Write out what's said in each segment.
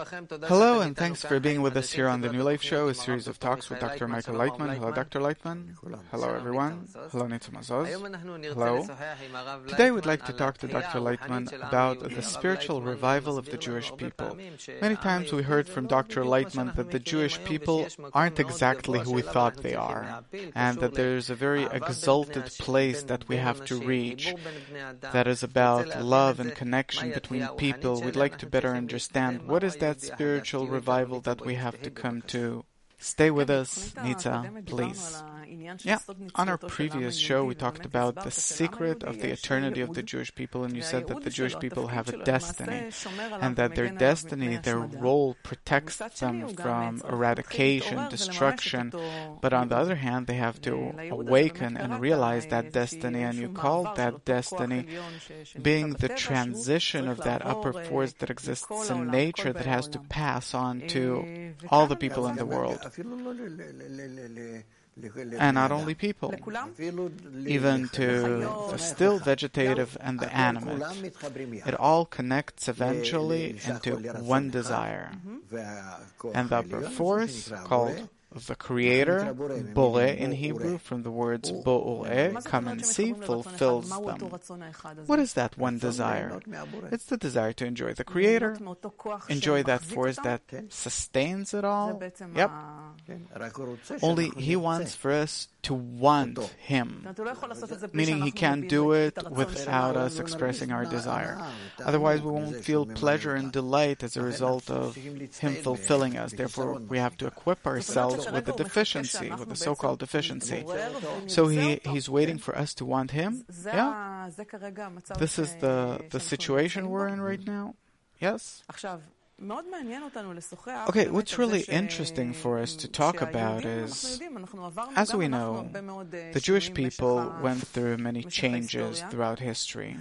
Hello, and thanks for being with us here on the New Life Show, a series of talks with Dr. Michael Leitman. Hello, Dr. Leitman. Hello, everyone. Hello, Nitza Mazoz. Hello. Today we'd like to talk to Dr. Leitman about the spiritual revival of the Jewish people. Many times we heard from Dr. Leitman that the Jewish people aren't exactly who we thought they are, and that there's a very exalted place that we have to reach that is about love and connection between people. We'd like to better understand what is that spiritual revival that we have to come to. Stay with us, Nitza, please. Yeah, on our previous show we talked about the secret of the eternity of the Jewish people, and you said that the Jewish people have a destiny, and that their destiny, their role protects them from eradication, destruction, but on the other hand they have to awaken and realize that destiny, and you called that destiny being the transition of that upper force that exists in nature that has to pass on to all the people in the world. And not only people, even to the still vegetative and the animate. It all connects eventually into one desire. And the upper force, called the Creator, Boreh in Hebrew, from the words Bo'oreh, come and see, fulfills them. What is that one desire? It's the desire to enjoy the Creator, enjoy that force that sustains it all. Yep. Only He wants for us to want Him, meaning He can't do it without us expressing our desire. Otherwise we won't feel pleasure and delight as a result of Him fulfilling us. Therefore we have to equip ourselves with the deficiency, with the so-called deficiency. So He's waiting for us to want Him. Yeah? This is the situation we're in right now. Yes? Okay, what's really interesting for us to talk about is, as we know, the Jewish people went through many changes throughout history.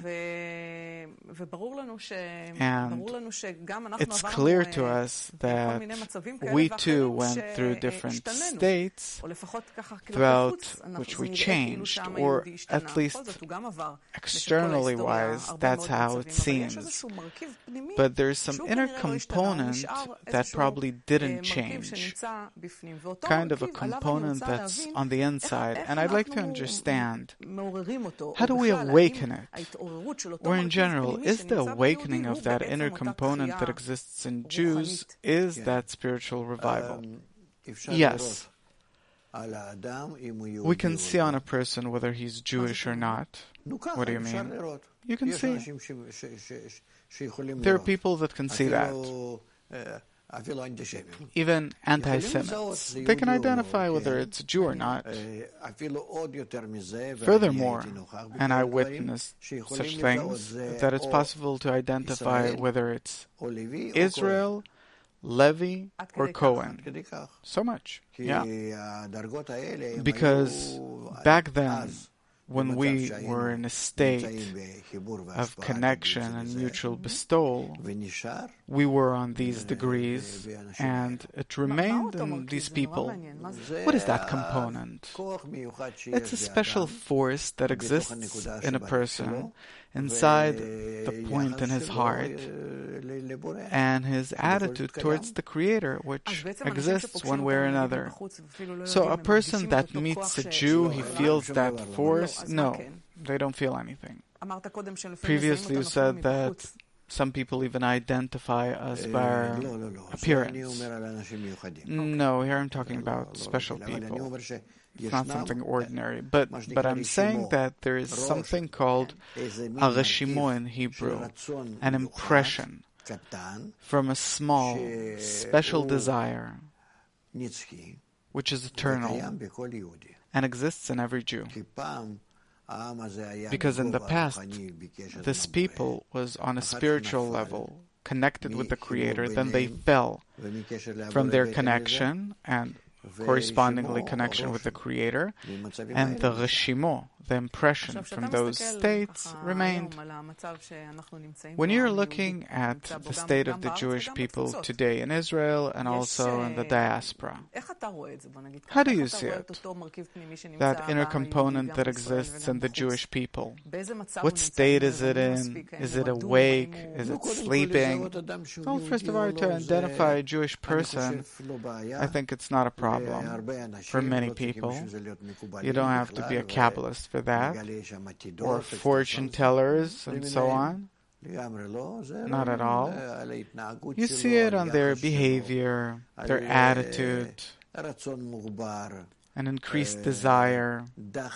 And it's clear to us that we too went through different states throughout which we changed, or at least externally wise, that's how it seems. But there's some inner component that probably didn't change, kind of a component that's on the inside, and I'd like to understand, how do we awaken it? Or in general, is the awakening of that inner component that exists in Jews, is that spiritual revival? Yes. We can see on a person whether he's Jewish or not. What do you mean? You can see. There are people that can see that. Even anti-Semites. They can identify whether it's a Jew or not. Furthermore, and I witnessed such things, that it's possible to identify whether it's Israel, Levi, or Cohen. So much. Yeah. Because back then, when we were in a state of connection and mutual bestowal, we were on these degrees, and it remained in these people. What is that component? It's a special force that exists in a person, inside the point in his heart, and his attitude towards the Creator, which exists one way or another. So a person that meets a Jew, he feels that force? No, they don't feel anything. Previously you said that some people even identify us by our appearance. No, here I'm talking about special people. It's not something ordinary. But I'm saying that there is something called a reshimo in Hebrew, an impression from a small, special desire, which is eternal and exists in every Jew. Because in the past, this people was on a spiritual level, connected with the Creator, then they fell from their connection and correspondingly connection with the Creator, and the reshimo, the impression from those states remained. When you're looking at the state of the Jewish people today in Israel and also in the diaspora, how do you see it? That inner component that exists in the Jewish people. What state is it in? Is it awake? Is it sleeping? Well, first of all, to identify a Jewish person, I think it's not a problem for many people. You don't have to be a Kabbalist for that, or fortune tellers and so on. Not at all. You see it on their behavior, their attitude, an increased desire,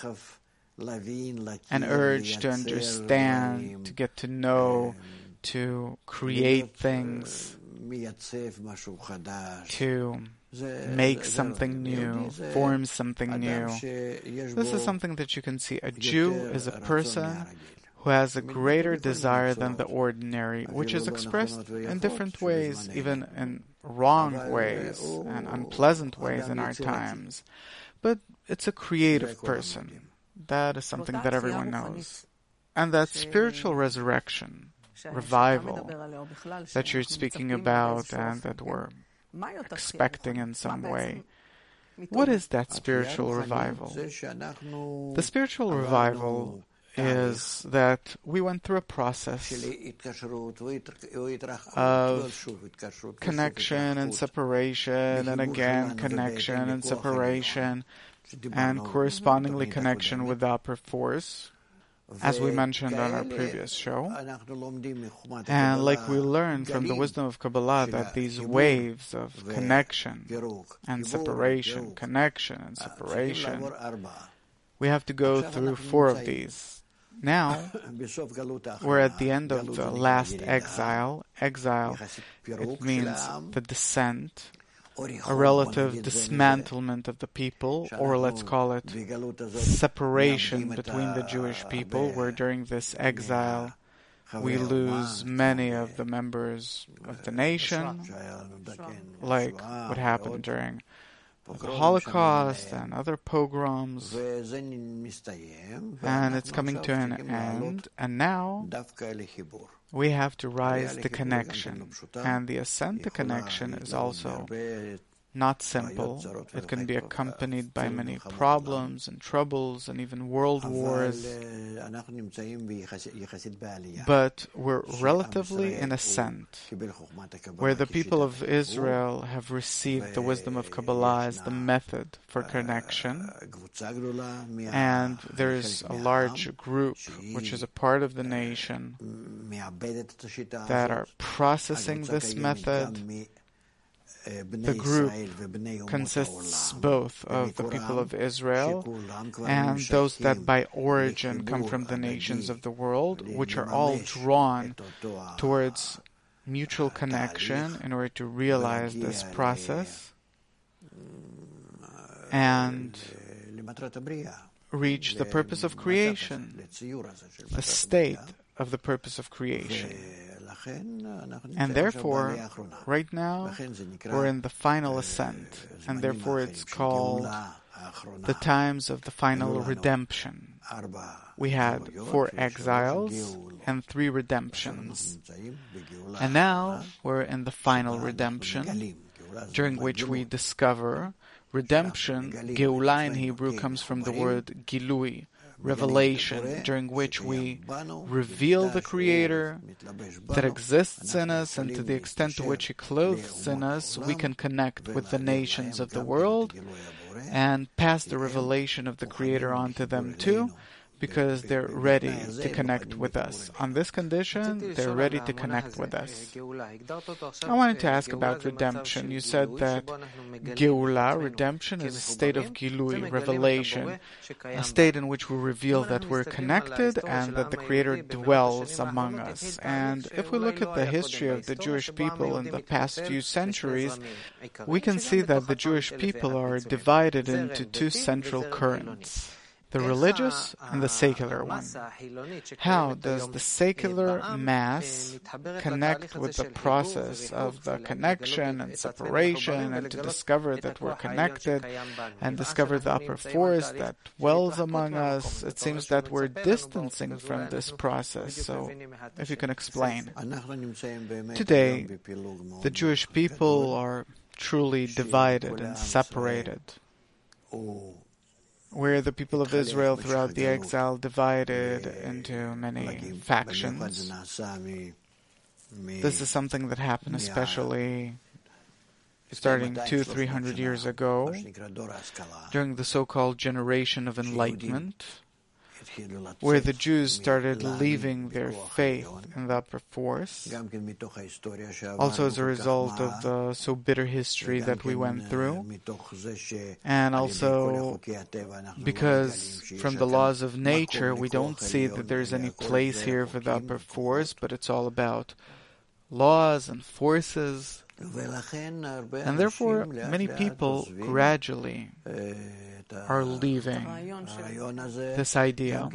an urge to understand, to get to know, to create things, to make something new, form something new. This is something that you can see. A Jew is a person who has a greater desire than the ordinary, which is expressed in different ways, even in wrong ways and unpleasant ways in our times. But it's a creative person. That is something that everyone knows. And that spiritual resurrection, revival, that you're speaking about and that we're expecting in some way, what is that spiritual revival? The spiritual revival is that we went through a process of connection and separation, and again connection and separation, and correspondingly connection with the upper force, as we mentioned on our previous show. And like we learned from the wisdom of Kabbalah, that these waves of connection and separation, connection and separation, we have to go through 4 of these. Now, we're at the end of the last exile. Exile, it means the descent, a relative dismantlement of the people, or let's call it separation between the Jewish people, where during this exile we lose many of the members of the nation, like what happened during the Holocaust and other pogroms, and it's coming to an end, and now we have to rise to connection, and the ascent to connection is also not simple. It can be accompanied by many problems and troubles and even world wars. But we're relatively in ascent, where the people of Israel have received the wisdom of Kabbalah as the method for connection. And there is a large group, which is a part of the nation, that are processing this method. The group consists both of the people of Israel and those that by origin come from the nations of the world, which are all drawn towards mutual connection in order to realize this process and reach the purpose of creation, the state of the purpose of creation. And therefore, right now, we're in the final ascent, and therefore it's called the times of the final redemption. We had 4 exiles and 3 redemptions. And now we're in the final redemption, during which we discover redemption. Geulah in Hebrew comes from the word gilui, revelation, during which we reveal the Creator that exists in us, and to the extent to which He clothes in us, we can connect with the nations of the world and pass the revelation of the Creator on to them too, because they're ready to connect with us. On this condition, they're ready to connect with us. I wanted to ask about redemption. You said that Geulah, redemption, is a state of Gilui, revelation, a state in which we reveal that we're connected and that the Creator dwells among us. And if we look at the history of the Jewish people in the past few centuries, we can see that the Jewish people are divided into 2 central currents. the religious and the secular one. How does the secular mass connect with the process of the connection and separation, and to discover that we're connected and discover the upper force that dwells among us? It seems that we're distancing from this process. So if you can explain. Today, the Jewish people are truly divided and separated, where the people of Israel throughout the exile divided into many factions. This is something that happened especially starting 200-300 years ago, during the so-called generation of enlightenment, where the Jews started leaving their faith in the upper force, also as a result of the so bitter history that we went through, and also because from the laws of nature we don't see that there's any place here for the upper force, but it's all about laws and forces. And therefore, many people gradually are leaving this idea.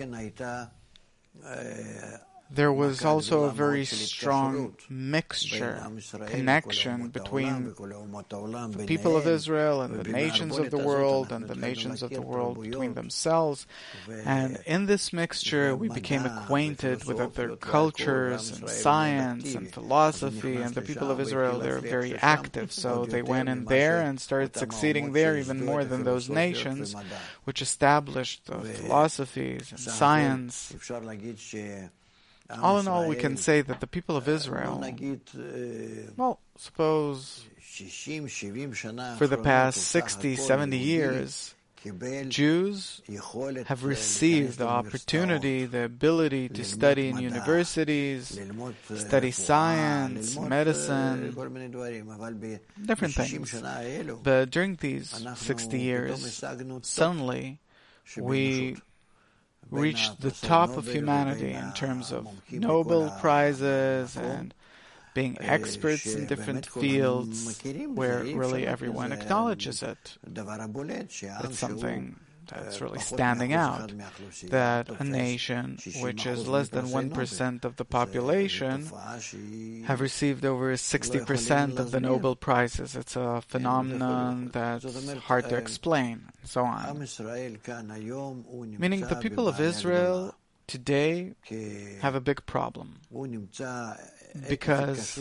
There was also a very strong mixture, connection between the people of Israel and the nations of the world, and the nations of the world between themselves. And in this mixture, we became acquainted with other cultures and science and philosophy, and the people of Israel, they're very active. So they went in there and started succeeding there even more than those nations, which established the philosophies and science. All in all, we can say that the people of Israel, well, suppose for the past 60, 70 years, Jews have received the opportunity, the ability to study in universities, study science, medicine, different things. But during these 60 years, suddenly we reached the top of humanity in terms of Nobel Prizes and being experts in different fields where really everyone acknowledges it. It's something that's really standing out, that a nation which is less than 1% of the population have received over 60% of the Nobel Prizes. It's a phenomenon that's hard to explain, and so on. Meaning the people of Israel today have a big problem, because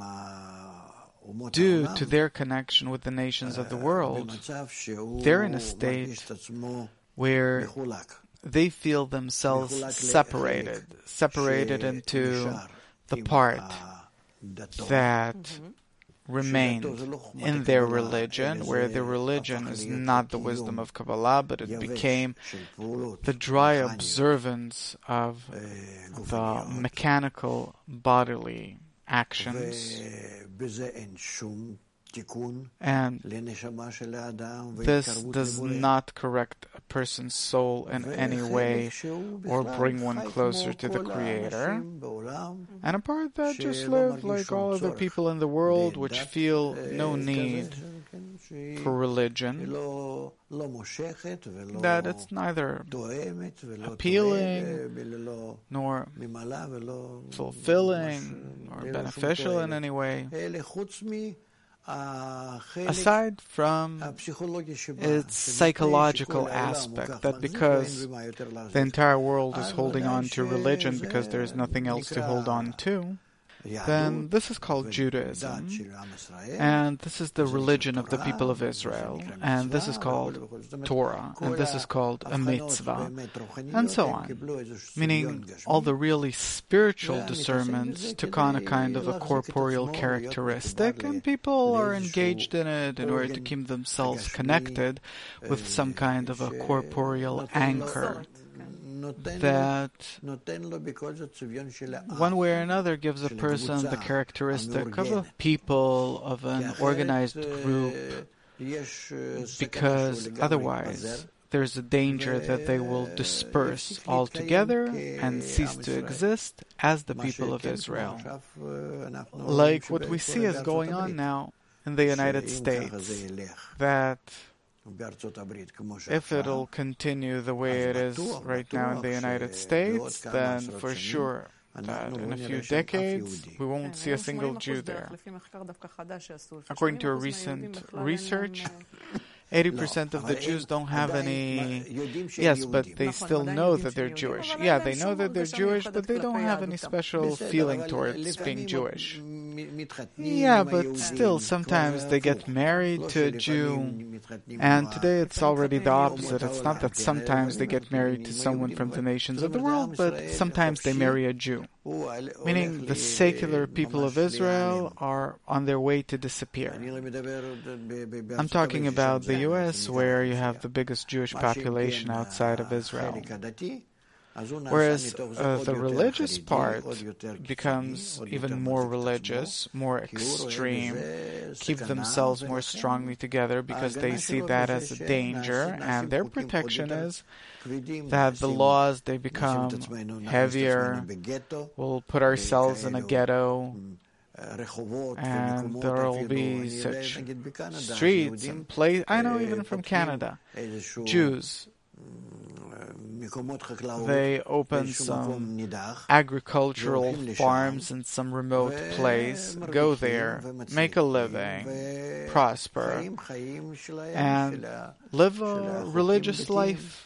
due to their connection with the nations of the world, they're in a state where they feel themselves separated into the part that remained in their religion, where their religion is not the wisdom of Kabbalah, but it became the dry observance of the mechanical bodily actions. And this does not correct a person's soul in any way or bring one closer to the Creator. And a part that just live like all other people in the world, which feel no need for religion, that it's neither appealing nor fulfilling or beneficial in any way, aside from its psychological aspect, that because the entire world is holding on to religion because there's nothing else to hold on to, then this is called Judaism, and this is the religion of the people of Israel, and this is called Torah, and this is called a mitzvah, and so on. Meaning all the really spiritual discernments took on a kind of a corporeal characteristic, and people are engaged in it in order to keep themselves connected with some kind of a corporeal anchor that one way or another gives a person the characteristic of a people, of an organized group, because otherwise there's a danger that they will disperse altogether and cease to exist as the people of Israel. Like what we see is going on now in the United States, that If it'll continue the way it is right now in the United States, then for sure that in a few decades we won't see a single Jew there. According to a recent research, 80% of the Jews don't have any... Yes, but they still know that they're Jewish. Yeah, they know that they're Jewish, but they don't have any special feeling towards being Jewish. Yeah, but still, sometimes they get married to a Jew, and today it's already the opposite. It's not that sometimes they get married to someone from the nations of the world, but sometimes they marry a Jew. Meaning the secular people of Israel are on their way to disappear. I'm talking about the U.S., where you have the biggest Jewish population outside of Israel. Whereas the religious part becomes even more religious, more extreme, keep themselves more strongly together because they see that as a danger, and their protection is that the laws, they become heavier, we'll put ourselves in a ghetto, and there will be such streets and places. I know even from Canada, Jews, they open some agricultural farms in some remote place, go there, make a living, prosper, and live a religious life.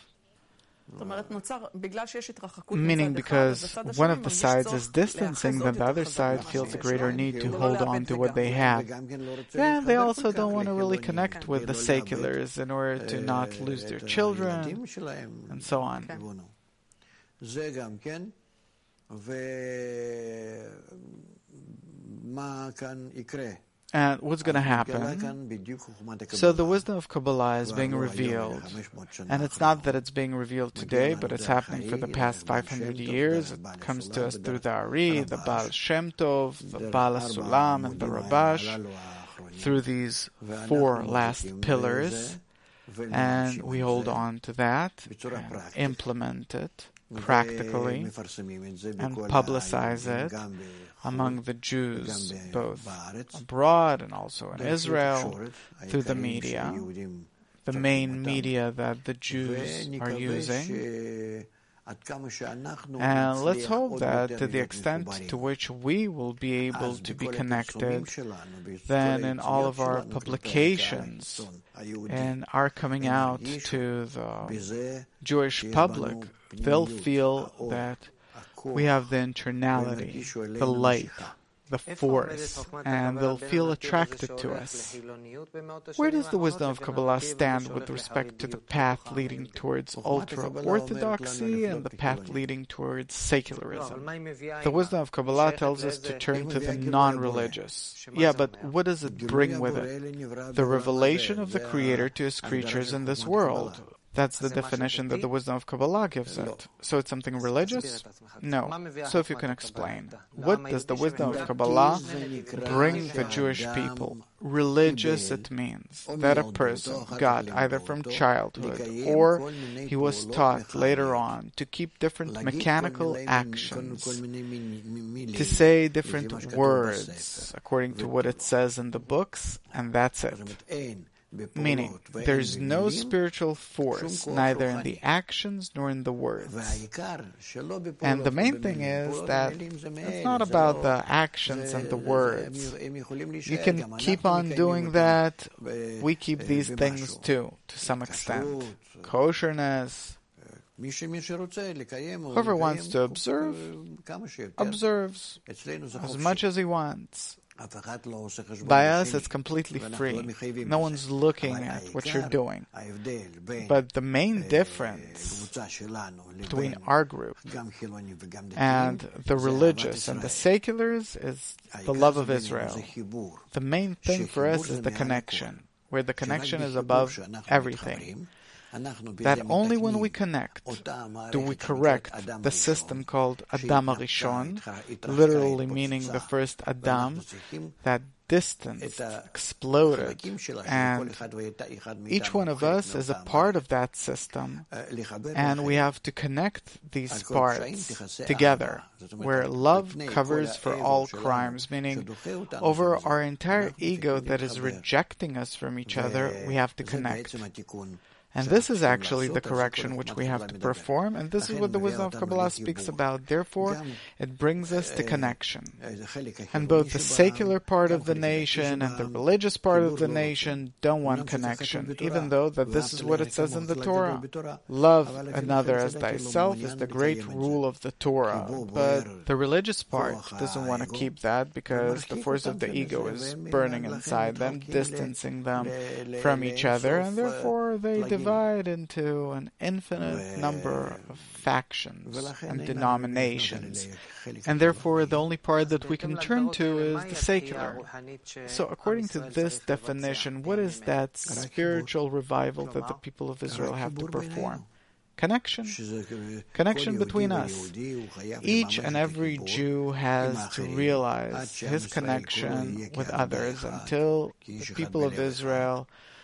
Meaning because one of the sides is distancing, then the other side feels a greater need to hold on to what they have. And they also don't want to really connect with the seculars in order to not lose their children, and so on. And what's going to happen? So the wisdom of Kabbalah is being revealed. And it's not that it's being revealed today, but it's happening for the past 500 years. It comes to us through the Ari, the Baal Shem Tov, the Baal HaSulam, and the Rabash, through these 4 last pillars. And we hold on to that, and implement it practically, and publicize it among the Jews, both abroad and also in Israel, through the media, the main media that the Jews are using. And let's hope that to the extent to which we will be able to be connected, then in all of our publications and our coming out to the Jewish public, they'll feel that we have the internality, the light, the force, and they'll feel attracted to us. Where does the wisdom of Kabbalah stand with respect to the path leading towards ultra-orthodoxy and the path leading towards secularism? The wisdom of Kabbalah tells us to turn to the non-religious. Yeah, but what does it bring with it? The revelation of the Creator to His creatures in this world. That's the definition that the wisdom of Kabbalah gives it. So it's something religious? No. So if you can explain, what does the wisdom of Kabbalah bring the Jewish people? Religious, it means that a person got either from childhood or he was taught later on to keep different mechanical actions, to say different words according to what it says in the books, and that's it. Meaning, there's no spiritual force, neither in the actions nor in the words. And the main thing is that it's not about the actions and the words. You can keep on doing that. We keep these things too, to some extent. Kosherness. Whoever wants to observe, observes as much as he wants. By us, it's completely free. No one's looking at what you're doing. But the main difference between our group and the religious and the seculars is the love of Israel. The main thing for us is the connection, where the connection is above everything. That only when we connect do we correct the system called Adam HaRishon, literally meaning the first Adam, that distanced, exploded, and each one of us is a part of that system, and we have to connect these parts together, where love covers for all crimes, meaning over our entire ego that is rejecting us from each other, we have to connect. And this is actually the correction which we have to perform, and this is what the wisdom of Kabbalah speaks about. Therefore, it brings us to connection. And both the secular part of the nation and the religious part of the nation don't want connection, even though that this is what it says in the Torah. Love another as thyself is the great rule of the Torah. But the religious part doesn't want to keep that because the force of the ego is burning inside them, distancing them from each other, and therefore they divide into an infinite number of factions and denominations. And therefore, the only part that we can turn to is the secular. So according to this definition, what is that spiritual revival that the people of Israel have to perform? Connection. Connection between us. Each and every Jew has to realize his connection with others until the people of Israel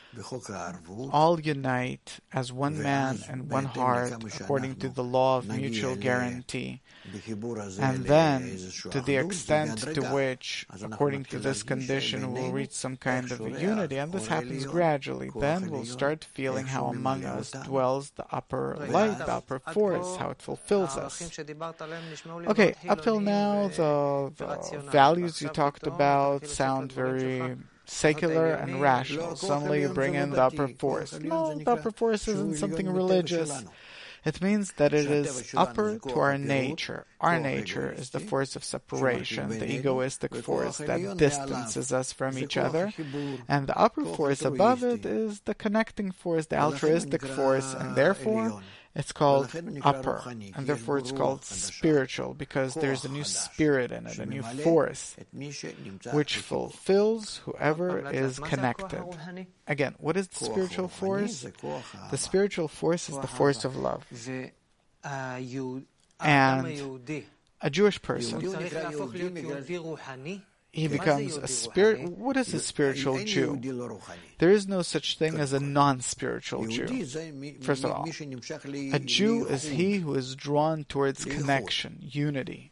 all unite as one man and one heart according to the law of mutual guarantee. And then, to the extent to which, according to this condition, we'll reach some kind of a unity, and this happens gradually, then we'll start feeling how among us dwells the upper light, the upper force, how it fulfills us. Okay, up till now, the values you talked about sound very secular and rational. Suddenly you bring in the upper force. No, the upper force isn't something religious. It means that it is upper to our nature. Our nature is the force of separation, the egoistic force that distances us from each other. And the upper force above it is the connecting force, the altruistic force, and therefore it's called upper, and therefore it's called spiritual, because there's a new spirit in it, a new force, which fulfills whoever is connected. Again, what is the spiritual force? The spiritual force is the force of love. And a Jewish person, he becomes a spirit. What is a spiritual Jew? There is no such thing as a non-spiritual Jew. First of all, a Jew is he who is drawn towards connection, unity.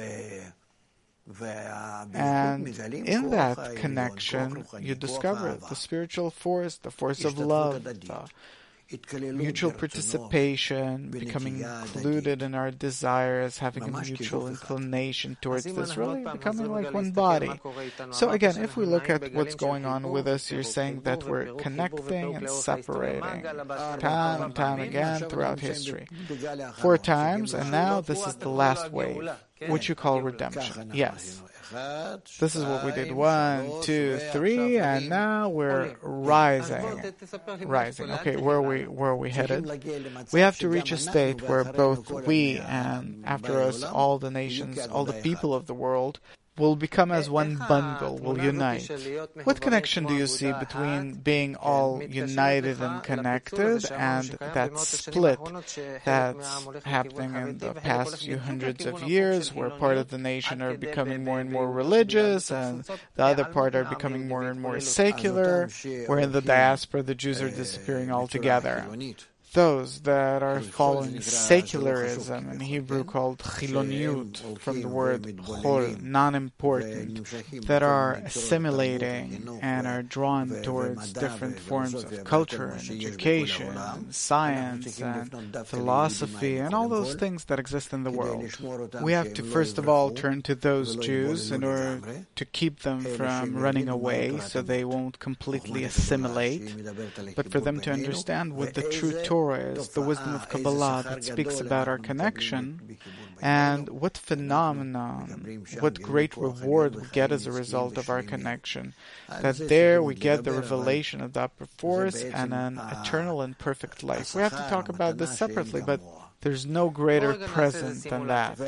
And in that connection, you discover the spiritual force, the force of love, the mutual participation, becoming included in our desires, having a mutual inclination towards this, really becoming like one body. So again, if we look at what's going on with us, you're saying that we're connecting and separating time and time again throughout history. 4 times, and now this is the last wave, which you call redemption. Yes. This is what we did. 1, 2, 3, and now we're rising. Rising. Okay, where are we headed? We have to reach a state where both we and after us all the nations, all the people of the world will become as one bundle, will unite. What connection do you see between being all united and connected and that split that's happening in the past few hundreds of years, where part of the nation are becoming more and more religious and the other part are becoming more and more secular, where in the diaspora the Jews are disappearing altogether? Those that are following secularism, in Hebrew called chiloniyut, from the word chol, non-important, that are assimilating and are drawn towards different forms of culture and education and science and philosophy and all those things that exist in the world. We have to first of all turn to those Jews in order to keep them from running away so they won't completely assimilate, but for them to understand what the true Torah is, the wisdom of Kabbalah that speaks about our connection, and what phenomenon, what great reward we get as a result of our connection. That there we get the revelation of the upper force and an eternal and perfect life. We have to talk about this separately, but there's no greater present than that.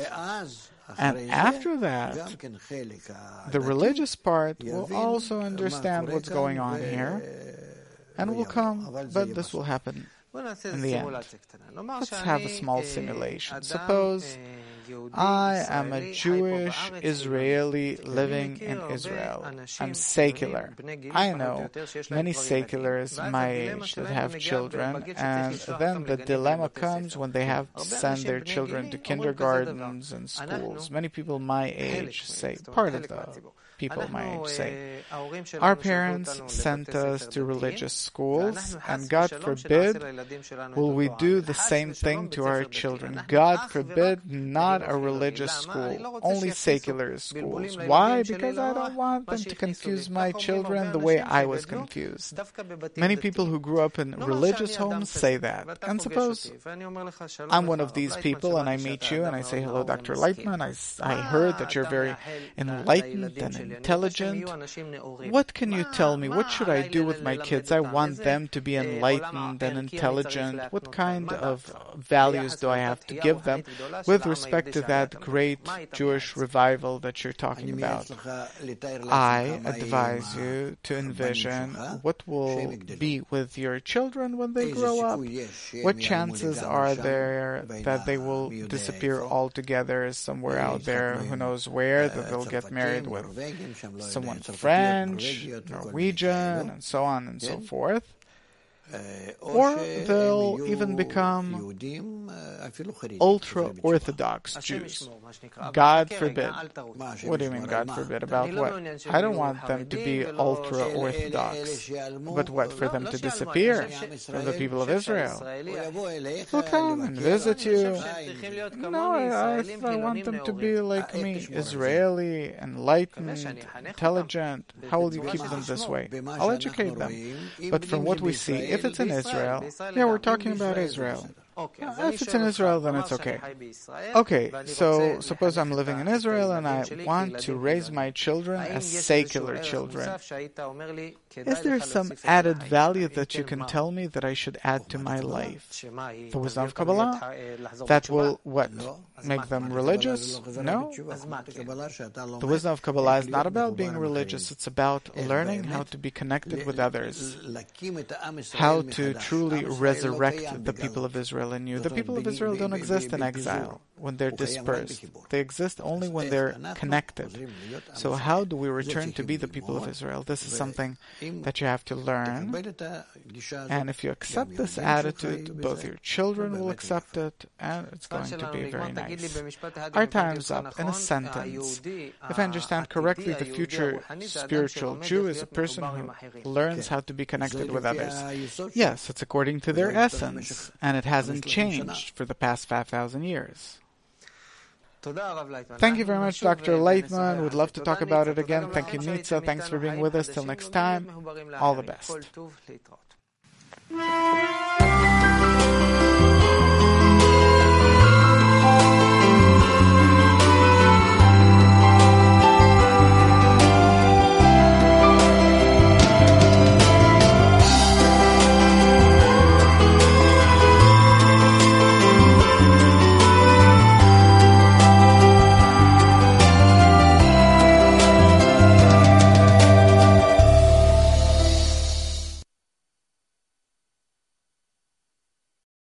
And after that, the religious part will also understand what's going on here, and will come, but this will happen in the end. Let's have a small simulation. Suppose I am a Jewish Israeli living in Israel. I'm secular. I know many seculars my age that have children, and then the dilemma comes when they have to send their children to kindergartens and schools. Many people my age say, part of the people my age say, our parents sent us to religious schools, and God forbid, will we do the same thing to our children? God forbid, not a religious school, only secular schools. Why? Because I don't want them to confuse my children the way I was confused. Many people who grew up in religious homes say that. And suppose I'm one of these people and I meet you and I say, hello, Dr. Lightman, I heard that you're very enlightened and intelligent. What can you tell me? What should I do with my kids? I want them to be enlightened and intelligent. What kind of values do I have to give them with respect to that great Jewish revival that you're talking about? I advise you to envision what will be with your children when they grow up. What chances are there that they will disappear altogether somewhere out there, who knows where, that they'll get married with someone French, Norwegian, and so on and so forth. Or they'll even become ultra-Orthodox Jews. God forbid. What do you mean, God forbid? About what? I don't want them to be ultra-Orthodox. But what, for them to disappear from the people of Israel? They'll come and visit you. No, I want them to be like me, Israeli, enlightened, intelligent. How will you keep them this way? I'll educate them. But from what we see, if it's in Israel, yeah, we're talking about Israel. If it's in Israel, then it's okay. Okay, so suppose I'm living in Israel and I want to raise my children as secular children. Is there some added value that you can tell me that I should add to my life? The wisdom of Kabbalah? That will, what, make them religious? No. The wisdom of Kabbalah is not about being religious. It's about learning how to be connected with others, how to truly resurrect the people of Israel in you. The people of Israel don't exist in exile when they're dispersed. They exist only when they're connected. So how do we return to be the people of Israel? This is something that you have to learn. And if you accept this attitude, both your children will accept it, and it's going to be very nice. Our time's up. In a sentence, if I understand correctly, the future spiritual Jew is a person who learns how to be connected with others. Yes, it's according to their essence, and it hasn't changed for the past 5,000 years. Thank you very much, Dr. Lightman. We'd love to talk about it again. Thank you, Nitza. Thanks for being with us. Till next time, all the best.